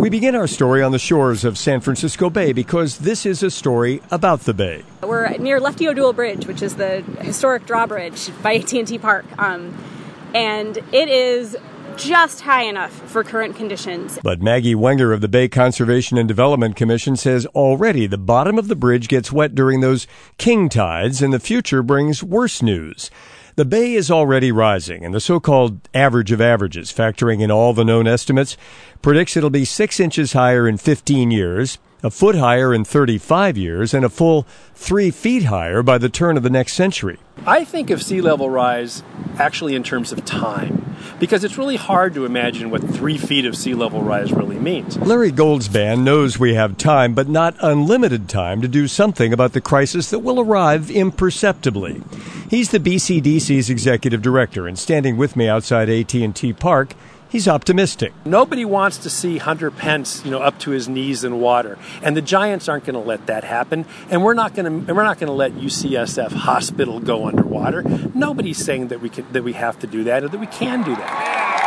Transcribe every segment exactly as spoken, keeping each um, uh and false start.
We begin our story on the shores of San Francisco Bay because this is a story about the bay. We're near Lefty O'Doul Bridge, which is the historic drawbridge by A T and T Park, um, and it is just high enough for current conditions. But Maggie Wenger of the Bay Conservation and Development Commission says already the bottom of the bridge gets wet during those king tides, and the future brings worse news. The bay is already rising, and the so-called average of averages, factoring in all the known estimates, predicts it'll be six inches higher in fifteen years, a foot higher in thirty-five years, and a full three feet higher by the turn of the next century. I think of sea level rise actually in terms of time, because it's really hard to imagine what three feet of sea level rise really means. Larry Goldsban knows we have time, but not unlimited time, to do something about the crisis that will arrive imperceptibly. He's the B C D C's executive director, and standing with me outside A T and T Park, he's optimistic. Nobody wants to see Hunter Pence, you know, up to his knees in water, and the Giants aren't going to let that happen. And we're not going to, we're not going to let U C S F Hospital go underwater. Nobody's saying that we can, that we have to do that, or that we can do that.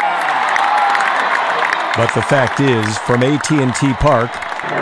But the fact is, from A T and T Park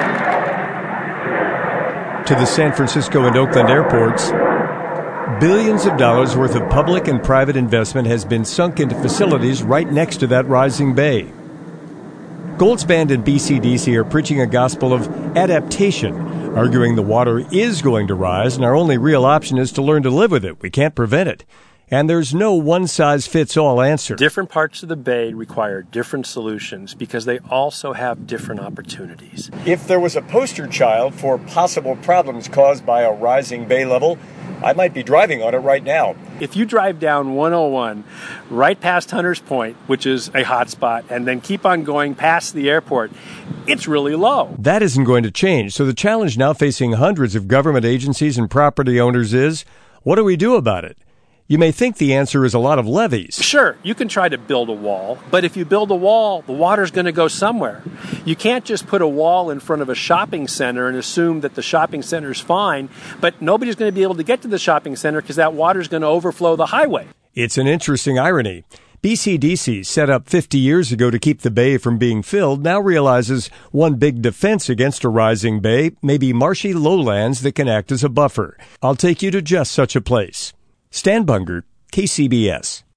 to the San Francisco and Oakland airports, billions of dollars worth of public and private investment has been sunk into facilities right next to that rising bay. Goldsban and B C D C are preaching a gospel of adaptation, arguing the water is going to rise and our only real option is to learn to live with it. We can't prevent it. And there's no one-size-fits-all answer. Different parts of the bay require different solutions because they also have different opportunities. If there was a poster child for possible problems caused by a rising bay level, I might be driving on it right now. If you drive down one oh one right past Hunters Point, which is a hot spot, and then keep on going past the airport, it's really low. That isn't going to change. So the challenge now facing hundreds of government agencies and property owners is, what do we do about it? You may think the answer is a lot of levees. Sure, you can try to build a wall, but if you build a wall, the water's going to go somewhere. You can't just put a wall in front of a shopping center and assume that the shopping center's fine, but nobody's going to be able to get to the shopping center because that water's going to overflow the highway. It's an interesting irony. B C D C, set up fifty years ago to keep the bay from being filled, now realizes one big defense against a rising bay may be marshy lowlands that can act as a buffer. I'll take you to just such a place. Stan Bunger, K C B S.